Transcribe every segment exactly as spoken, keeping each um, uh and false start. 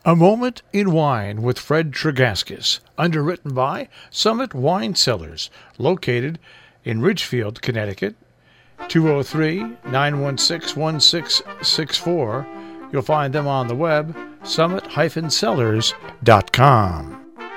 A Moment in Wine with Fred Tregaskis, underwritten by Summit Wine Cellars, located in Ridgefield, Connecticut, two oh three, nine one six, one six six four. You'll find them on the web, summit dash cellars dot com.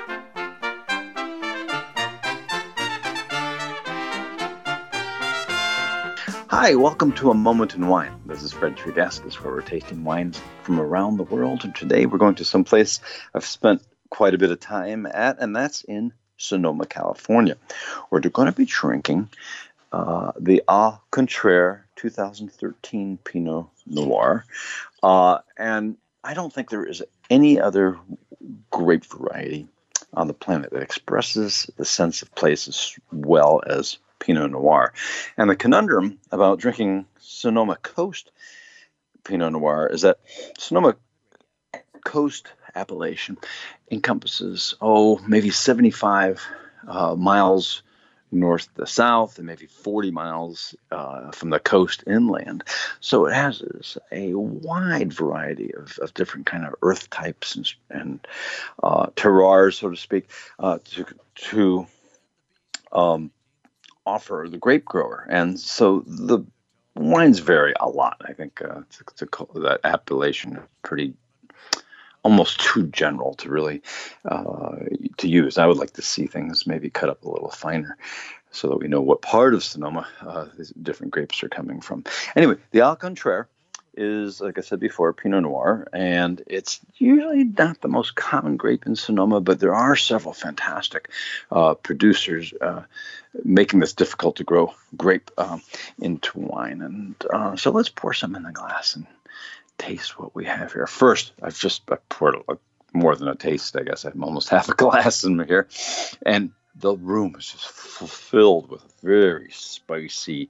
Hi, welcome to A Moment in Wine. This is Fred Tregaskis, where we're tasting wines from around the world. And today we're going to someplace I've spent quite a bit of time at, and that's in Sonoma, California, where we're going to be drinking uh, the Au Contraire two thousand thirteen Pinot Noir. Uh, and I don't think there is any other grape variety on the planet that expresses the sense of place as well as Pinot Noir. And the conundrum about drinking Sonoma Coast Pinot Noir is that Sonoma Coast appellation encompasses, oh, maybe seventy-five uh, miles north to south and maybe forty miles uh, from the coast inland. So it has a wide variety of, of different kind of earth types and, and uh, terroirs, so to speak, uh, to, to um, offer the grape grower. And so the wines vary a lot. I think uh, to, to call that appellation pretty almost too general to really uh, to use. I would like to see things maybe cut up a little finer so that we know what part of Sonoma uh, these different grapes are coming from. Anyway, the Au Contraire is, like I said before, Pinot Noir, and it's usually not the most common grape in Sonoma, but there are several fantastic uh, producers uh, making this difficult to grow grape um, into wine. And uh, so let's pour some in the glass and taste what we have here. First, I've just I poured a, more than a taste, I guess. I'm almost half a glass in here. And the room is just filled with very spicy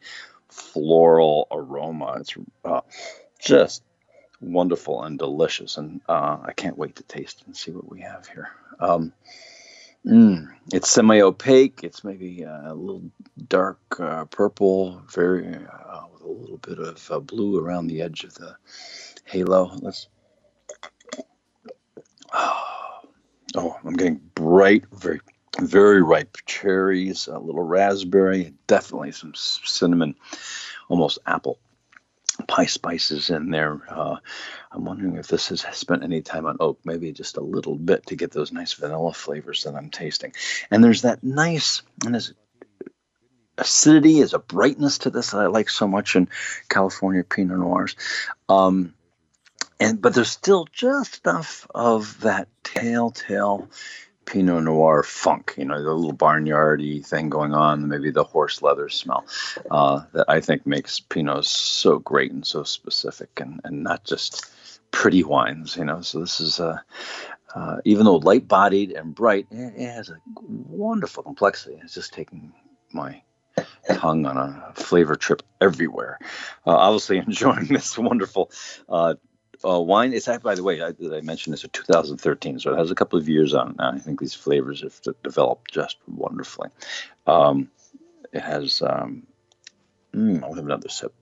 floral aroma. It's uh, just wonderful and delicious, and uh, I can't wait to taste and see what we have here. Um, mm, it's semi-opaque. It's maybe uh, a little dark uh, purple, very uh, with a little bit of uh, blue around the edge of the halo. Let's. Oh, I'm getting bright, very, very ripe cherries, a little raspberry, definitely some cinnamon, almost apple pie spices in there. Uh, I'm wondering if this has spent any time on oak, maybe just a little bit to get those nice vanilla flavors that I'm tasting. And there's that nice, and there's acidity, is a brightness to this that I like so much in California Pinot Noirs. Um, and but there's still just enough of that telltale Pinot Noir funk, you know, the little barnyardy thing going on, maybe the horse leather smell uh, that I think makes Pinots so great and so specific, and, and not just pretty wines, you know. So this is, uh, uh, even though light-bodied and bright, it, it has a wonderful complexity. It's just taking my tongue on a flavor trip everywhere. Uh, obviously enjoying this wonderful uh Uh, wine. It's, by the way, I, did I mention this, a two thousand thirteen, so it has a couple of years on it now. I think these flavors have developed just wonderfully. Um, it has, um, mm, I'll have another sip.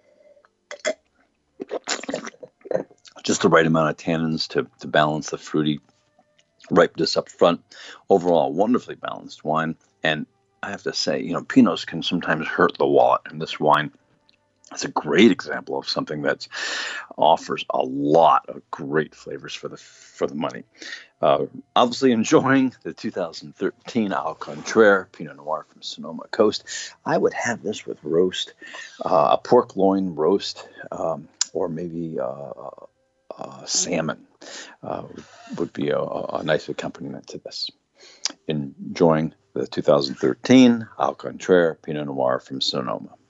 Just the right amount of tannins to, to balance the fruity ripeness up front. Overall, wonderfully balanced wine. And I have to say, you know, Pinots can sometimes hurt the wallet, and this wine, it's a great example of something that offers a lot of great flavors for the for the money. Uh, obviously enjoying the two thousand thirteen Au Contraire Pinot Noir from Sonoma Coast. I would have this with roast, uh, a pork loin roast, um, or maybe uh, uh, salmon uh, would be a, a nice accompaniment to this. Enjoying the two thousand thirteen Au Contraire Pinot Noir from Sonoma.